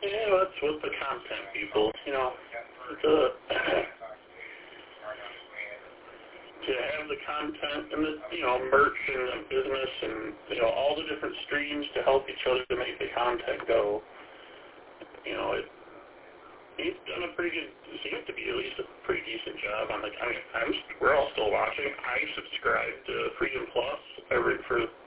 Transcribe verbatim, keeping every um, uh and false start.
Yeah, that's with the content people, you know, the, to have the content and the, you know, merch and the business and, you know, all the different streams to help each other to make the content go, you know, it, he's done a pretty good, seems to be at least a pretty decent job on the, I mean, I'm, we're all still watching. I subscribe to Freedom Plus every, for